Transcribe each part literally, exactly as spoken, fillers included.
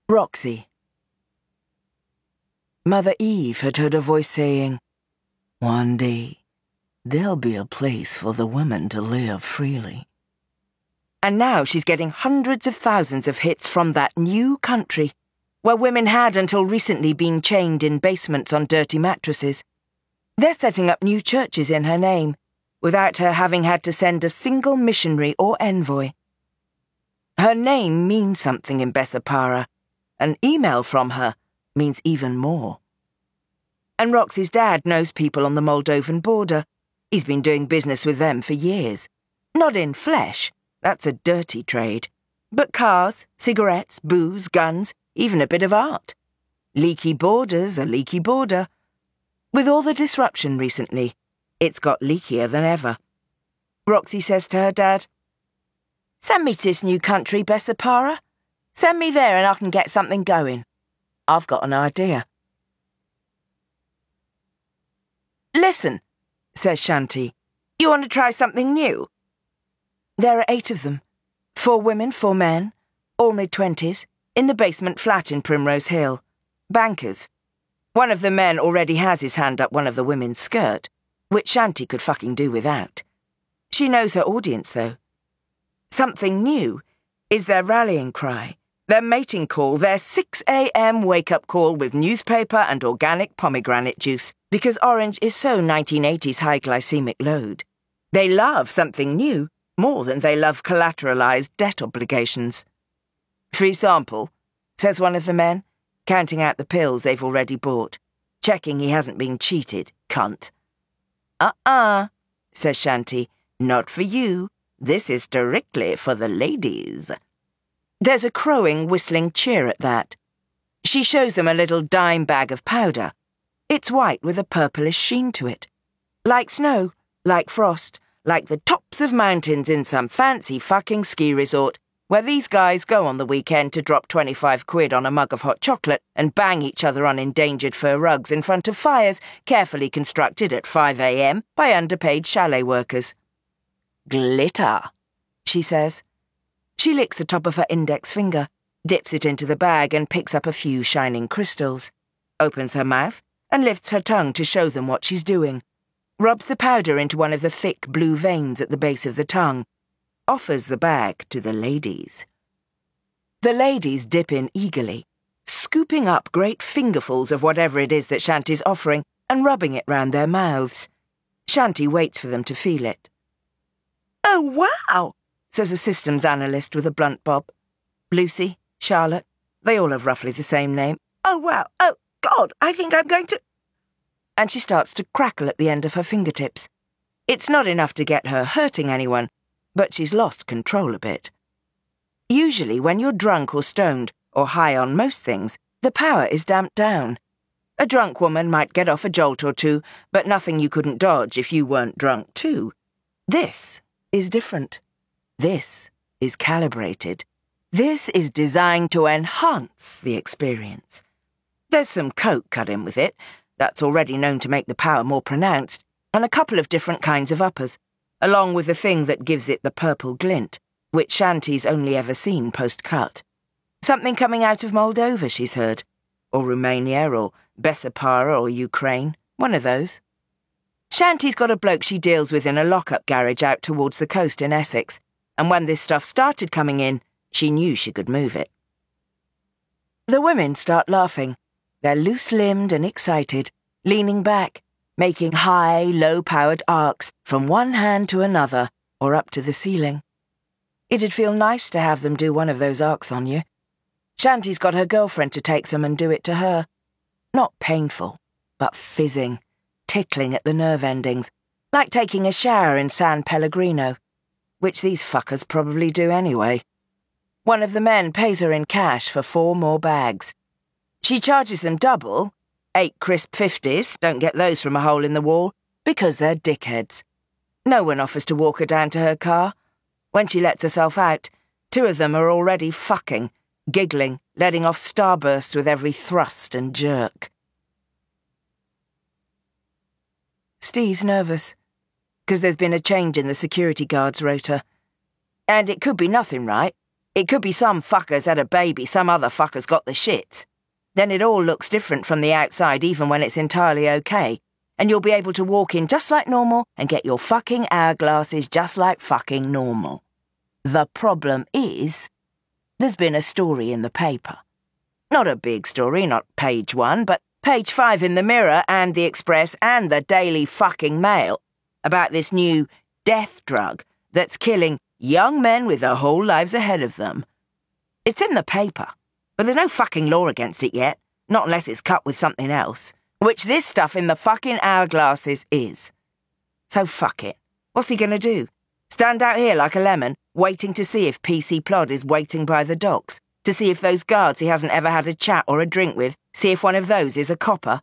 Roxy. Mother Eve had heard a voice saying, "One day, there'll be a place for the women to live freely." And now she's getting hundreds of thousands of hits from that new country, where women had until recently been chained in basements on dirty mattresses. They're setting up new churches in her name, without her having had to send a single missionary or envoy. Her name means something in Bessapara. An email from her means even more. And Roxy's dad knows people on the Moldovan border. He's been doing business with them for years. Not in flesh, that's a dirty trade. But cars, cigarettes, booze, guns, even a bit of art. Leaky border's a leaky border. With all the disruption recently, it's got leakier than ever. Roxy says to her dad, "Send me to this new country, Bessapara. Send me there and I can get something going. I've got an idea." "Listen," says Shanti, "you want to try something new?" There are eight of them. Four women, four men, all mid-twenties, in the basement flat in Primrose Hill. Bankers. One of the men already has his hand up one of the women's skirt, which Shanti could fucking do without. She knows her audience, though. Something new is their rallying cry, their mating call, their six a m wake-up call with newspaper and organic pomegranate juice, because orange is so nineteen eighties high glycemic load. They love something new more than they love collateralized debt obligations. "Free sample," says one of the men, counting out the pills they've already bought, checking he hasn't been cheated, cunt. "Uh-uh," says Shanti, "not for you. This is strictly for the ladies." There's a crowing, whistling cheer at that. She shows them a little dime bag of powder. It's white with a purplish sheen to it. Like snow, like frost, like the tops of mountains in some fancy fucking ski resort, where these guys go on the weekend to drop twenty-five quid on a mug of hot chocolate and bang each other on endangered fur rugs in front of fires carefully constructed at five a m by underpaid chalet workers. "Glitter," she says. She licks the top of her index finger, dips it into the bag and picks up a few shining crystals, opens her mouth and lifts her tongue to show them what she's doing, rubs the powder into one of the thick blue veins at the base of the tongue, offers the bag to the ladies. The ladies dip in eagerly, scooping up great fingerfuls of whatever it is that Shanti's offering and rubbing it round their mouths. Shanti waits for them to feel it. "Oh, wow," says a systems analyst with a blunt bob. Lucy, Charlotte, they all have roughly the same name. "Oh, wow, oh, God, I think I'm going to—" And she starts to crackle at the end of her fingertips. It's not enough to get her hurting anyone, but she's lost control a bit. Usually, when you're drunk or stoned, or high on most things, the power is damped down. A drunk woman might get off a jolt or two, but nothing you couldn't dodge if you weren't drunk too. This is different. This is calibrated. This is designed to enhance the experience. There's some coke cut in with it, that's already known to make the power more pronounced, and a couple of different kinds of uppers, along with the thing that gives it the purple glint, which Shanti's only ever seen post-cut. Something coming out of Moldova, she's heard, or Romania, or Bessapara, or Ukraine, one of those. Shanti's got a bloke she deals with in a lock-up garage out towards the coast in Essex, and when this stuff started coming in, she knew she could move it. The women start laughing. They're loose-limbed and excited, leaning back, making high, low-powered arcs from one hand to another or up to the ceiling. It'd feel nice to have them do one of those arcs on you. Shanti's got her girlfriend to take some and do it to her. Not painful, but fizzing, tickling at the nerve endings, like taking a shower in San Pellegrino, which these fuckers probably do anyway. One of the men pays her in cash for four more bags. She charges them double, eight crisp fifties, don't get those from a hole in the wall, because they're dickheads. No one offers to walk her down to her car. When she lets herself out, two of them are already fucking, giggling, letting off starbursts with every thrust and jerk. Steve's nervous, because there's been a change in the security guard's rota. And it could be nothing, right? It could be some fucker's had a baby, some other fucker's got the shits. Then it all looks different from the outside even when it's entirely okay. And you'll be able to walk in just like normal and get your fucking hourglasses just like fucking normal. The problem is, there's been a story in the paper. Not a big story, not page one, but page five in the Mirror and the Express and the Daily fucking Mail about this new death drug that's killing young men with their whole lives ahead of them. It's in the paper, but there's no fucking law against it yet, not unless it's cut with something else, which this stuff in the fucking hourglasses is. So fuck it. What's he gonna do? Stand out here like a lemon, waiting to see if P C Plod is waiting by the docks, to see if those guards he hasn't ever had a chat or a drink with, see if one of those is a copper?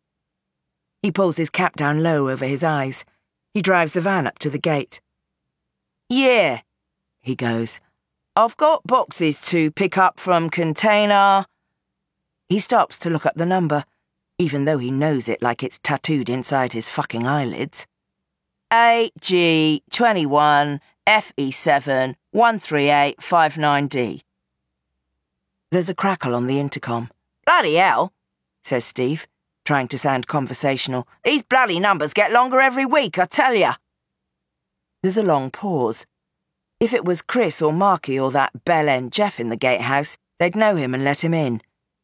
He pulls his cap down low over his eyes. He drives the van up to the gate. Yeah, he goes. I've got boxes to pick up from container... He stops to look up the number, even though he knows it like it's tattooed inside his fucking eyelids. A G twenty-one F E seven one three eight five nine D. There's a crackle on the intercom. Bloody hell, says Steve, trying to sound conversational. These bloody numbers get longer every week, I tell ya. There's a long pause. If it was Chris or Marky or that bell-end Jeff in the gatehouse, they'd know him and let him in.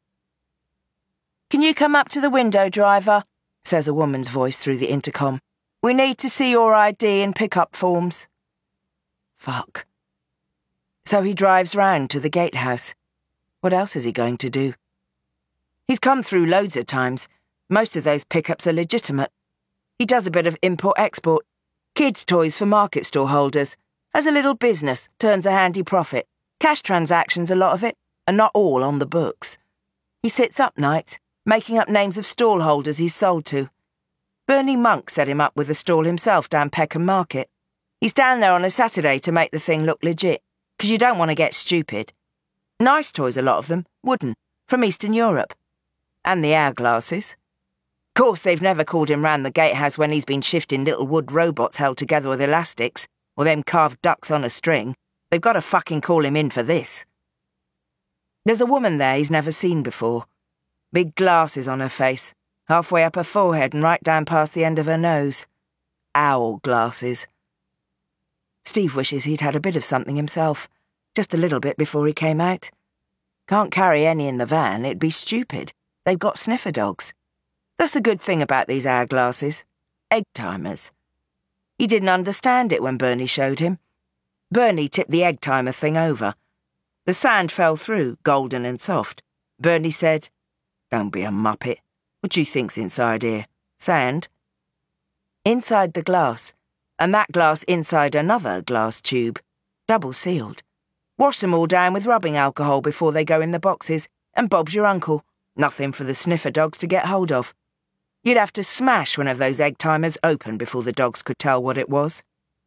Can you come up to the window, driver? Says a woman's voice through the intercom. We need to see your I D and pick-up forms. Fuck. So he drives round to the gatehouse. What else is he going to do? He's come through loads of times. Most of those pickups are legitimate. He does a bit of import-export. Kids' toys for market store holders. Has a little business, turns a handy profit. Cash transactions, a lot of it, and not all on the books. He sits up nights, making up names of stall holders he's sold to. Bernie Monk set him up with a stall himself down Peckham Market. He's down there on a Saturday to make the thing look legit, because you don't want to get stupid. Nice toys, a lot of them, wooden, from Eastern Europe. And the hourglasses. Of course, they've never called him round the gatehouse when he's been shifting little wood robots held together with elastics, or them carved ducks on a string. They've got to fucking call him in for this. There's a woman there he's never seen before. Big glasses on her face, halfway up her forehead and right down past the end of her nose. Owl glasses. Steve wishes he'd had a bit of something himself, just a little bit before he came out. Can't carry any in the van, it'd be stupid. They've got sniffer dogs. That's the good thing about these hourglasses. Egg timers. He didn't understand it when Bernie showed him. Bernie tipped the egg timer thing over. The sand fell through, golden and soft. Bernie said, "Don't be a muppet. What do you think's inside here? Sand?" Inside the glass, and that glass inside another glass tube, double sealed. Wash them all down with rubbing alcohol before they go in the boxes, and Bob's your uncle. Nothing for the sniffer dogs to get hold of. You'd have to smash one of those egg timers open before the dogs could tell what it was.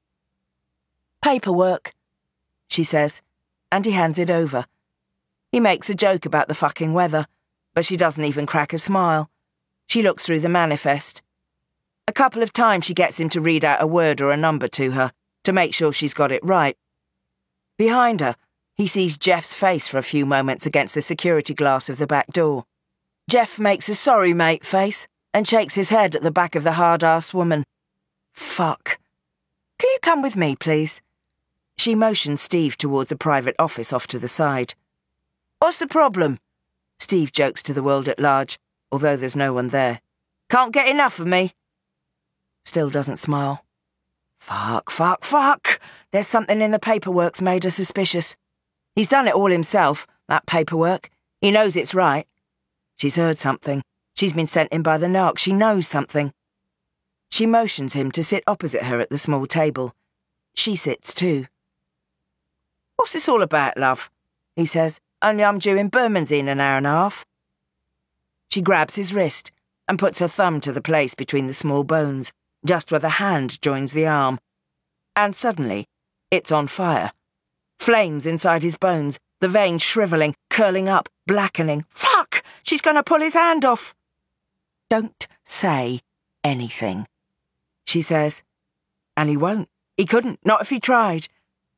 Paperwork, she says, and he hands it over. He makes a joke about the fucking weather, but she doesn't even crack a smile. She looks through the manifest. A couple of times she gets him to read out a word or a number to her, to make sure she's got it right. Behind her, he sees Jeff's face for a few moments against the security glass of the back door. Jeff makes a sorry mate face and shakes his head at the back of the hard-ass woman. Fuck. Can you come with me, please? She motions Steve towards a private office off to the side. What's the problem? Steve jokes to the world at large, although there's no one there. Can't get enough of me? Still doesn't smile. Fuck, fuck, fuck. There's something in the paperwork's made her suspicious. He's done it all himself, that paperwork. He knows it's right. She's heard something. She's been sent in by the narc. She knows something. She motions him to sit opposite her at the small table. She sits too. What's this all about, love? He says. Only I'm due in Bermondsey in an hour and a half. She grabs his wrist and puts her thumb to the place between the small bones, just where the hand joins the arm. And suddenly, it's on fire. Flames inside his bones, the veins shrivelling, curling up, blackening. Fuck! She's going to pull his hand off. Don't say anything, she says. And he won't. He couldn't, not if he tried.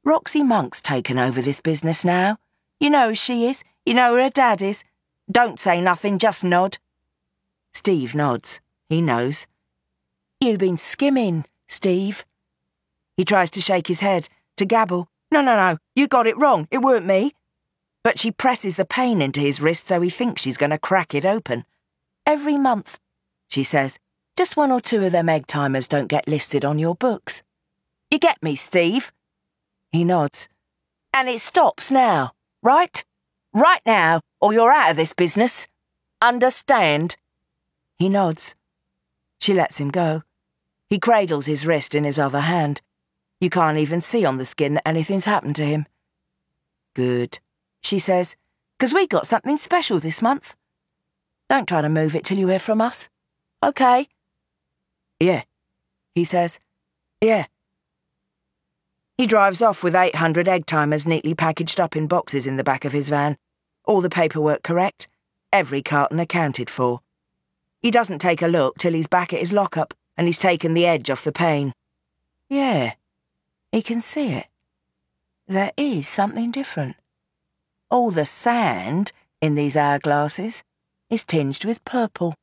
Roxy Monk's taken over this business now. You know who she is. You know who her dad is. Don't say nothing, just nod. Steve nods. He knows. You've been skimming, Steve. He tries to shake his head, to gabble. No, no, no, you got it wrong. It weren't me. But she presses the pain into his wrist so he thinks she's going to crack it open. Every month, she says, just one or two of them egg timers don't get listed on your books. You get me, Steve? He nods. And it stops now, right? Right now, or you're out of this business. Understand? He nods. She lets him go. He cradles his wrist in his other hand. You can't even see on the skin that anything's happened to him. Good, she says, because we got something special this month. Don't try to move it till you hear from us. OK? Yeah, he says. Yeah. He drives off with eight hundred egg timers neatly packaged up in boxes in the back of his van. All the paperwork correct. Every carton accounted for. He doesn't take a look till he's back at his lockup and he's taken the edge off the pain. Yeah, he can see it. There is something different. All the sand in these hourglasses is tinged with purple.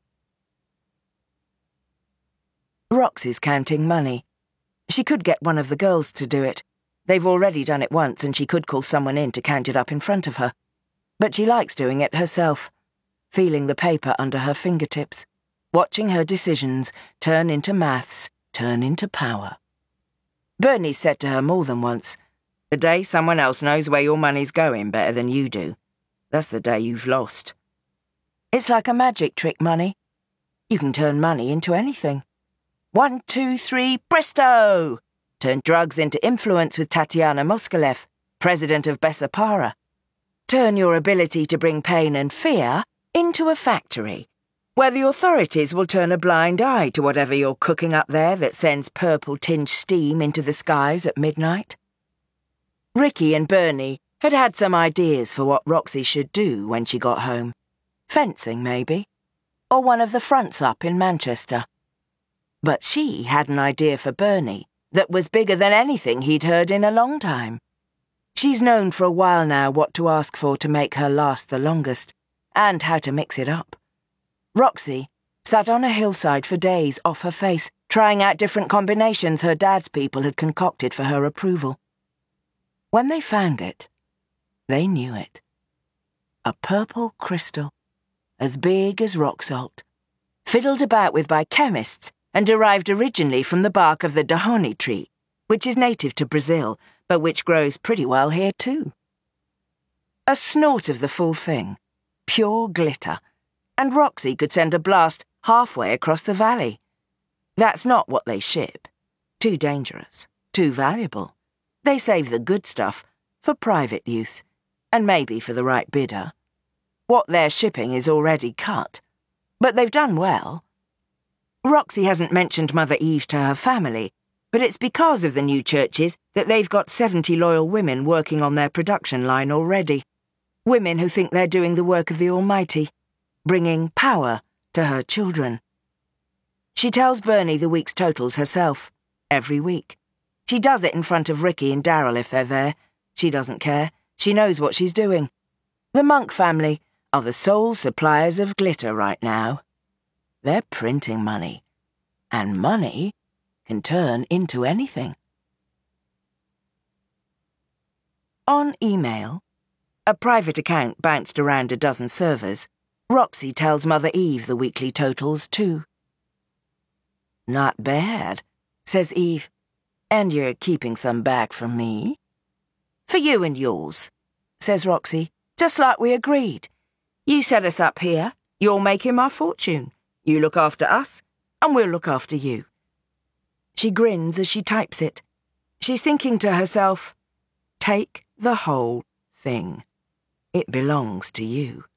Roxy's counting money. She could get one of the girls to do it. They've already done it once and she could call someone in to count it up in front of her. But she likes doing it herself, feeling the paper under her fingertips, watching her decisions turn into maths, turn into power. Bernie said to her more than once, the day someone else knows where your money's going better than you do, that's the day you've lost. It's like a magic trick, money. You can turn money into anything. One, two, three, presto! Turn drugs into influence with Tatiana Moskalev, president of Bessapara. Turn your ability to bring pain and fear into a factory, where the authorities will turn a blind eye to whatever you're cooking up there that sends purple-tinged steam into the skies at midnight. Ricky and Bernie had had some ideas for what Roxy should do when she got home. Fencing, maybe, or one of the fronts up in Manchester. But she had an idea for Bernie that was bigger than anything he'd heard in a long time. She's known for a while now what to ask for to make her last the longest, and how to mix it up. Roxy sat on a hillside for days off her face, trying out different combinations her dad's people had concocted for her approval. When they found it, they knew it. A purple crystal, as big as rock salt, fiddled about with by chemists and derived originally from the bark of the dahoni tree, which is native to Brazil, but which grows pretty well here too. A snort of the full thing, pure glitter, and Roxy could send a blast halfway across the valley. That's not what they ship. Too dangerous, too valuable. They save the good stuff for private use, and maybe for the right bidder. What they're shipping is already cut, but they've done well. Roxy hasn't mentioned Mother Eve to her family, but it's because of the new churches that they've got seventy loyal women working on their production line already. Women who think they're doing the work of the Almighty, bringing power to her children. She tells Bernie the week's totals herself, every week. She does it in front of Ricky and Daryl if they're there. She doesn't care. She knows what she's doing. The Monk family are the sole suppliers of glitter right now. They're printing money, and money can turn into anything. On email, a private account bounced around a dozen servers, Roxy tells Mother Eve the weekly totals too. Not bad, says Eve. And you're keeping some back from me? For you and yours, says Roxy, just like we agreed. You set us up here, you're making my fortune. You look after us, and we'll look after you. She grins as she types it. She's thinking to herself, take the whole thing. It belongs to you.